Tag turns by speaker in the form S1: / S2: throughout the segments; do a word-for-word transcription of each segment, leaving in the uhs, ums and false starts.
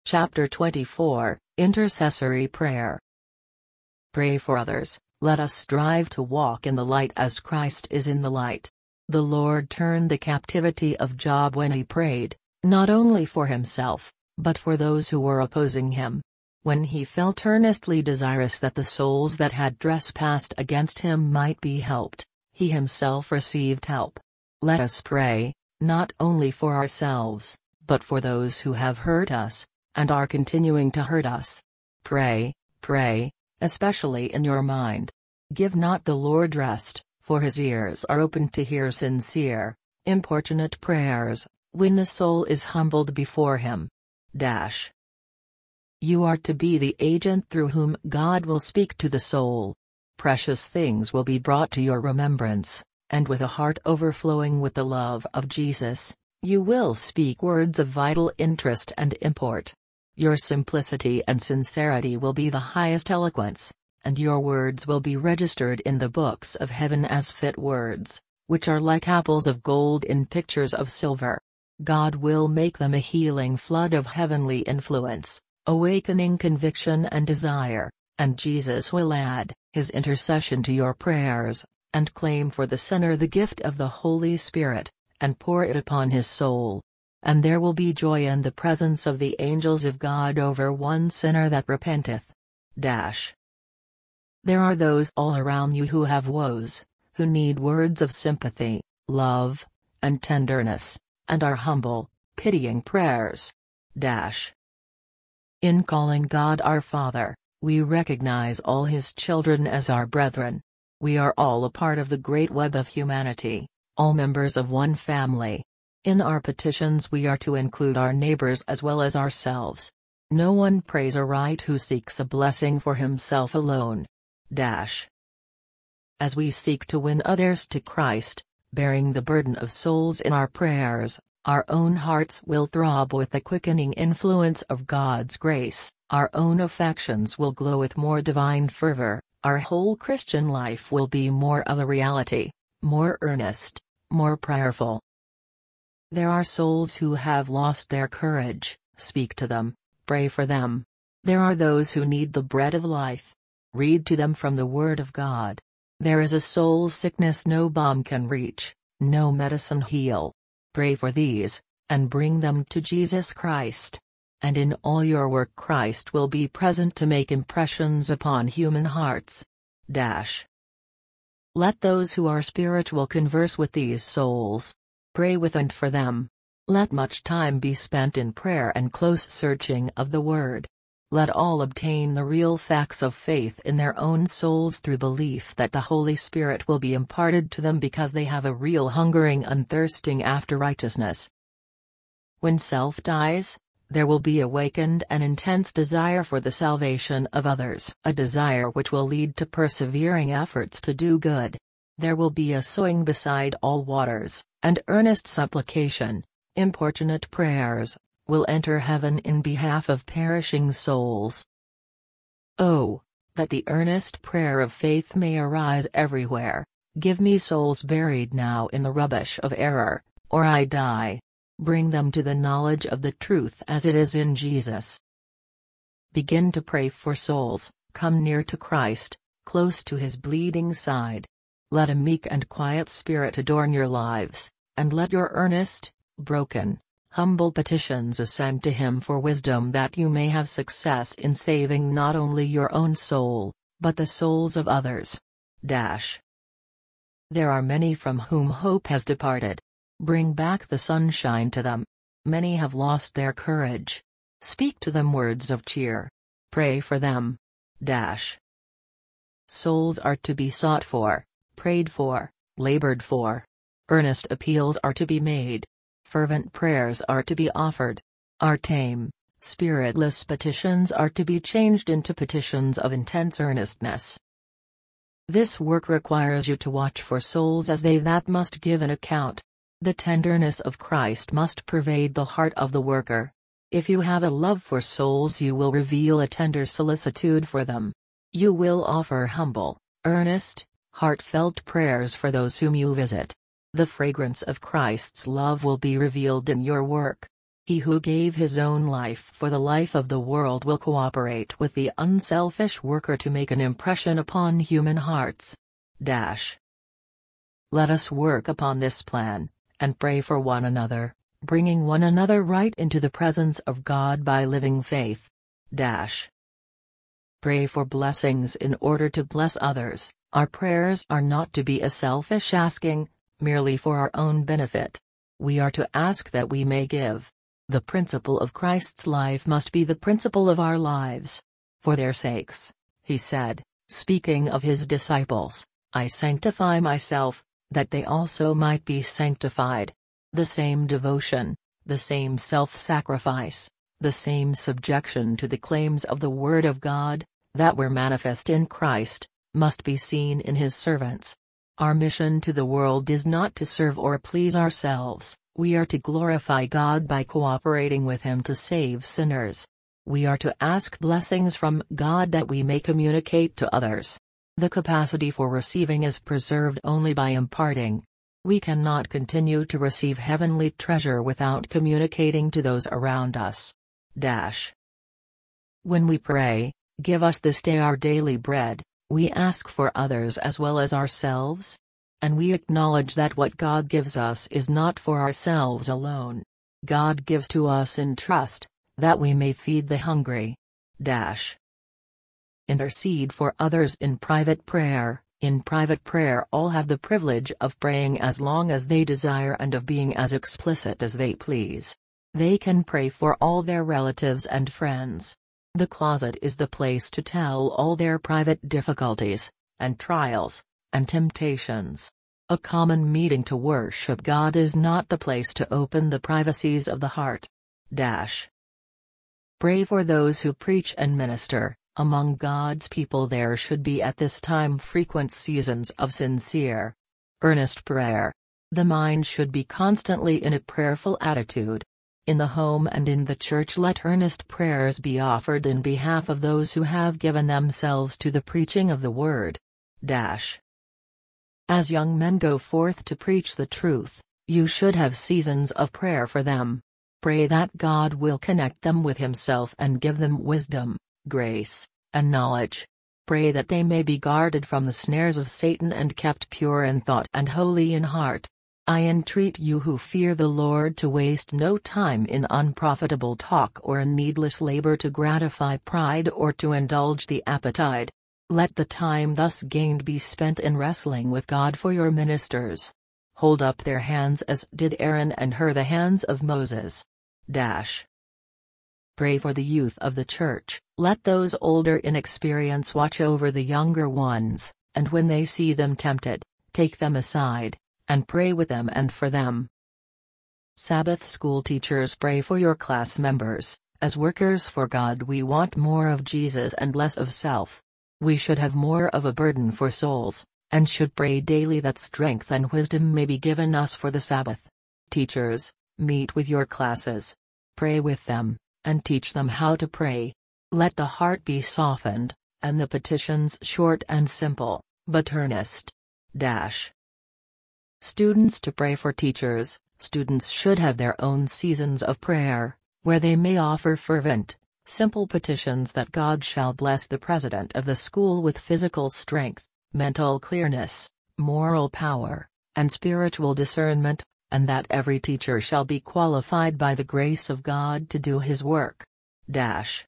S1: Chapter twenty-four, Intercessory Prayer. Pray for others. Let us strive to walk in the light as Christ is in the light. The Lord turned the captivity of Job when he prayed, not only for himself, but for those who were opposing him. When he felt earnestly desirous that the souls that had trespassed against him might be helped, he himself received help. Let us pray, not only for ourselves, but for those who have hurt us, and are continuing to hurt us. Pray, pray, especially in your mind. Give not the Lord rest, for his ears are open to hear sincere, importunate prayers, when the soul is humbled before him. Dash. You are to be the agent through whom God will speak to the soul. Precious things will be brought to your remembrance, and with a heart overflowing with the love of Jesus, you will speak words of vital interest and import. Your simplicity and sincerity will be the highest eloquence, and your words will be registered in the books of heaven as fit words, which are like apples of gold in pictures of silver. God will make them a healing flood of heavenly influence, awakening conviction and desire, and Jesus will add his intercession to your prayers, and claim for the sinner the gift of the Holy Spirit, and pour it upon his soul. And there will be joy in the presence of the angels of God over one sinner that repenteth. Dash. There are those all around you who have woes, who need words of sympathy, love, and tenderness, and are humble, pitying prayers. Dash. In calling God our Father, we recognize all his children as our brethren. We are all a part of the great web of humanity, all members of one family. In our petitions we are to include our neighbors as well as ourselves. No one prays aright who seeks a blessing for himself alone. Dash. As we seek to win others to Christ, bearing the burden of souls in our prayers, our own hearts will throb with the quickening influence of God's grace, our own affections will glow with more divine fervor, our whole Christian life will be more of a reality, more earnest, more prayerful. There are souls who have lost their courage. Speak to them, pray for them. There are those who need the bread of life. Read to them from the Word of God. There is a soul sickness no balm can reach, no medicine heal. Pray for these, and bring them to Jesus Christ. And in all your work Christ will be present to make impressions upon human hearts. Dash. Let those who are spiritual converse with these souls. Pray with and for them. Let much time be spent in prayer and close searching of the Word. Let all obtain the real facts of faith in their own souls through belief that the Holy Spirit will be imparted to them because they have a real hungering and thirsting after righteousness. When self dies, there will be awakened an intense desire for the salvation of others, a desire which will lead to persevering efforts to do good. There will be a sowing beside all waters, and earnest supplication, importunate prayers, will enter heaven in behalf of perishing souls. Oh, that the earnest prayer of faith may arise everywhere. Give me souls buried now in the rubbish of error, or I die. Bring them to the knowledge of the truth as it is in Jesus. Begin to pray for souls, come near to Christ, close to his bleeding side. Let a meek and quiet spirit adorn your lives, and let your earnest, broken, humble petitions ascend to him for wisdom that you may have success in saving not only your own soul, but the souls of others. Dash. There are many from whom hope has departed. Bring back the sunshine to them. Many have lost their courage. Speak to them words of cheer. Pray for them. Dash. Souls are to be sought for, prayed for, labored for. Earnest appeals are to be made. Fervent prayers are to be offered. Our tame, spiritless petitions are to be changed into petitions of intense earnestness. This work requires you to watch for souls as they that must give an account. The tenderness of Christ must pervade the heart of the worker. If you have a love for souls, you will reveal a tender solicitude for them. You will offer humble, earnest, heartfelt prayers for those whom you visit. The fragrance of Christ's love will be revealed in your work. He who gave his own life for the life of the world will cooperate with the unselfish worker to make an impression upon human hearts. Dash. Let us work upon this plan, and pray for one another, bringing one another right into the presence of God by living faith. Dash. Pray for blessings in order to bless others. Our prayers are not to be a selfish asking, merely for our own benefit. We are to ask that we may give. The principle of Christ's life must be the principle of our lives. For their sakes, he said, speaking of his disciples, I sanctify myself, that they also might be sanctified. The same devotion, the same self-sacrifice, the same subjection to the claims of the Word of God, that were manifest in Christ, must be seen in his servants. Our mission to the world is not to serve or please ourselves, we are to glorify God by cooperating with him to save sinners. We are to ask blessings from God that we may communicate to others. The capacity for receiving is preserved only by imparting. We cannot continue to receive heavenly treasure without communicating to those around us. Dash. When we pray, give us this day our daily bread, we ask for others as well as ourselves. And we acknowledge that what God gives us is not for ourselves alone. God gives to us in trust, that we may feed the hungry. Dash. Intercede for others in private prayer. In private prayer all have the privilege of praying as long as they desire and of being as explicit as they please. They can pray for all their relatives and friends. The closet is the place to tell all their private difficulties, and trials, and temptations. A common meeting to worship God is not the place to open the privacies of the heart. Dash. Pray for those who preach and minister. Among God's people there should be at this time frequent seasons of sincere, earnest prayer. The mind should be constantly in a prayerful attitude. In the home and in the church let earnest prayers be offered in behalf of those who have given themselves to the preaching of the word. Dash. As young men go forth to preach the truth, you should have seasons of prayer for them. Pray that God will connect them with himself and give them wisdom, grace, and knowledge. Pray that they may be guarded from the snares of Satan and kept pure in thought and holy in heart. I entreat you who fear the Lord to waste no time in unprofitable talk or in needless labor to gratify pride or to indulge the appetite. Let the time thus gained be spent in wrestling with God for your ministers. Hold up their hands as did Aaron and Hur the hands of Moses. Dash. Pray for the youth of the church. Let those older in experience watch over the younger ones, and when they see them tempted, take them aside, and pray with them and for them. Sabbath school teachers, pray for your class members. As workers for God we want more of Jesus and less of self. We should have more of a burden for souls, and should pray daily that strength and wisdom may be given us for the Sabbath. Teachers, meet with your classes. Pray with them, and teach them how to pray. Let the heart be softened, and the petitions short and simple, but earnest. Dash. Students to pray for teachers. Students should have their own seasons of prayer, where they may offer fervent, simple petitions that God shall bless the president of the school with physical strength, mental clearness, moral power, and spiritual discernment, and that every teacher shall be qualified by the grace of God to do his work. Dash.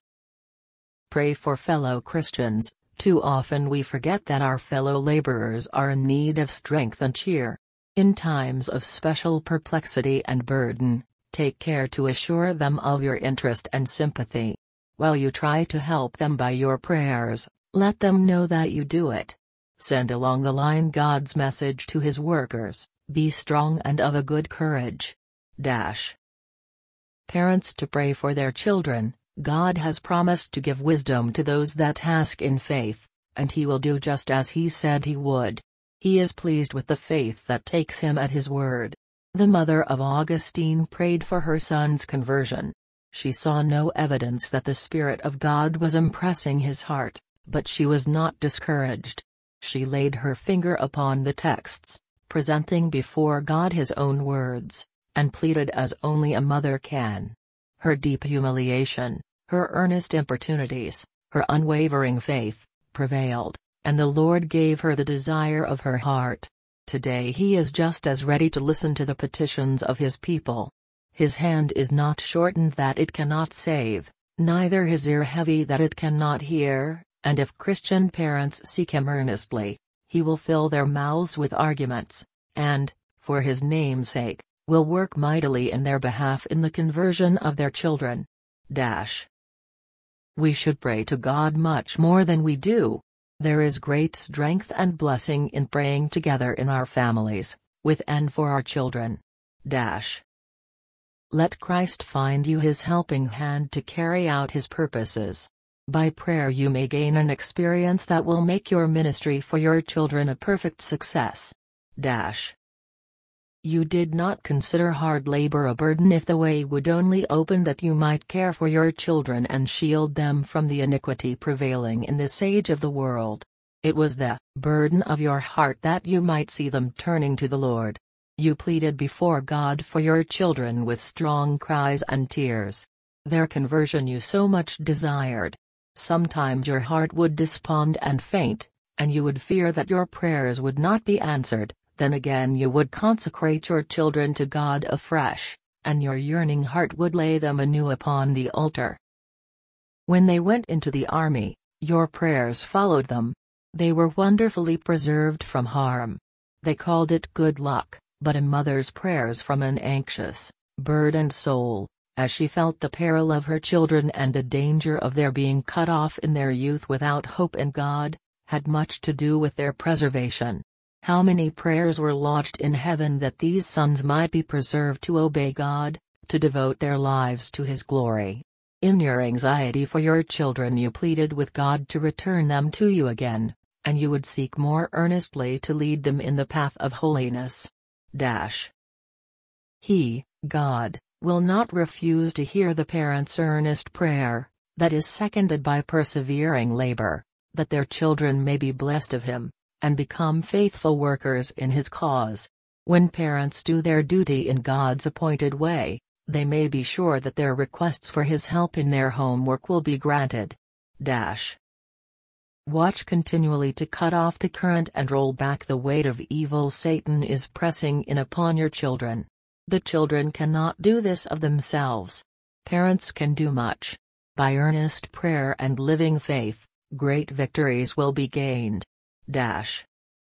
S1: Pray for fellow Christians. Too often we forget that our fellow laborers are in need of strength and cheer. In times of special perplexity and burden, take care to assure them of your interest and sympathy. While you try to help them by your prayers, let them know that you do it. Send along the line God's message to his workers, be strong and of a good courage. Dash. Parents to pray for their children. God has promised to give wisdom to those that ask in faith, and he will do just as he said he would. He is pleased with the faith that takes him at his word. The mother of Augustine prayed for her son's conversion. She saw no evidence that the Spirit of God was impressing his heart, but she was not discouraged. She laid her finger upon the texts, presenting before God his own words, and pleaded as only a mother can. Her deep humiliation, her earnest importunities, her unwavering faith, prevailed, and the Lord gave her the desire of her heart. Today He is just as ready to listen to the petitions of His people. His hand is not shortened that it cannot save, neither His ear heavy that it cannot hear, and if Christian parents seek Him earnestly, He will fill their mouths with arguments, and, for His name's sake, will work mightily in their behalf in the conversion of their children. Dash. We should pray to God much more than we do. There is great strength and blessing in praying together in our families, with and for our children. Dash. Let Christ find you His helping hand to carry out His purposes. By prayer you may gain an experience that will make your ministry for your children a perfect success. Dash. You did not consider hard labor a burden if the way would only open that you might care for your children and shield them from the iniquity prevailing in this age of the world. It was the burden of your heart that you might see them turning to the Lord. You pleaded before God for your children with strong cries and tears. Their conversion you so much desired. Sometimes your heart would despond and faint, and you would fear that your prayers would not be answered. Then again you would consecrate your children to God afresh, and your yearning heart would lay them anew upon the altar. When they went into the army, your prayers followed them. They were wonderfully preserved from harm. They called it good luck, but a mother's prayers from an anxious, burdened soul, as she felt the peril of her children and the danger of their being cut off in their youth without hope in God, had much to do with their preservation. How many prayers were lodged in heaven that these sons might be preserved to obey God, to devote their lives to His glory. In your anxiety for your children you pleaded with God to return them to you again, and you would seek more earnestly to lead them in the path of holiness. Dash. He, God, will not refuse to hear the parents' earnest prayer, that is seconded by persevering labor, that their children may be blessed of Him, and become faithful workers in His cause. When parents do their duty in God's appointed way, they may be sure that their requests for His help in their homework will be granted. Dash. Watch continually to cut off the current and roll back the weight of evil Satan is pressing in upon your children. The children cannot do this of themselves. Parents can do much. By earnest prayer and living faith, great victories will be gained. Dash.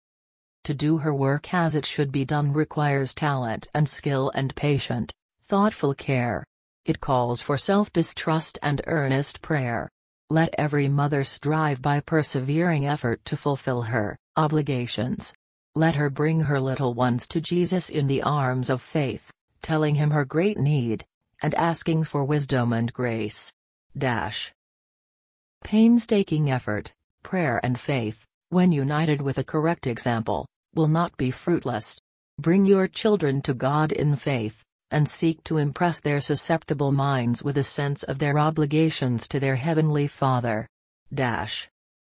S1: To do her work as it should be done requires talent and skill and patient, thoughtful care. It calls for self-distrust and earnest prayer. Let every mother strive by persevering effort to fulfill her obligations. Let her bring her little ones to Jesus in the arms of faith, telling Him her great need, and asking for wisdom and grace. Dash. Painstaking effort, prayer and faith, when united with a correct example, will not be fruitless. Bring your children to God in faith, and seek to impress their susceptible minds with a sense of their obligations to their Heavenly Father. Dash.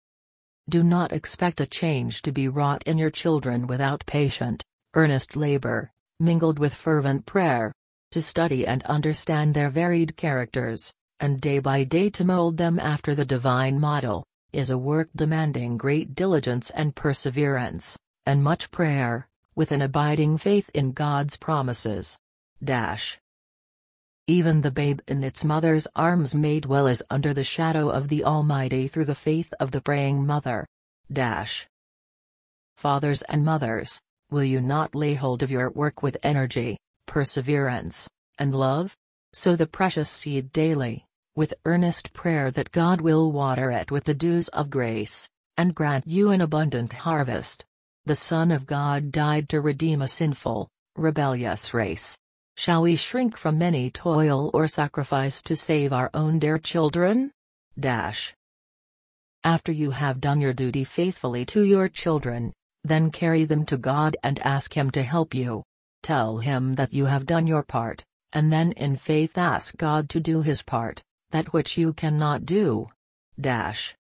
S1: Do not expect a change to be wrought in your children without patient, earnest labor, mingled with fervent prayer. To study and understand their varied characters, and day by day to mold them after the divine model, is a work demanding great diligence and perseverance, and much prayer, with an abiding faith in God's promises. Dash. Even the babe in its mother's arms may dwell as under the shadow of the Almighty through the faith of the praying mother. Dash. Fathers and mothers, will you not lay hold of your work with energy, perseverance, and love? Sow the precious seed daily, with earnest prayer that God will water it with the dews of grace, and grant you an abundant harvest. The Son of God died to redeem a sinful, rebellious race. Shall we shrink from any toil or sacrifice to save our own dear children? Dash. After you have done your duty faithfully to your children, then carry them to God and ask Him to help you. Tell Him that you have done your part, and then in faith ask God to do His part, that which you cannot do. Dash.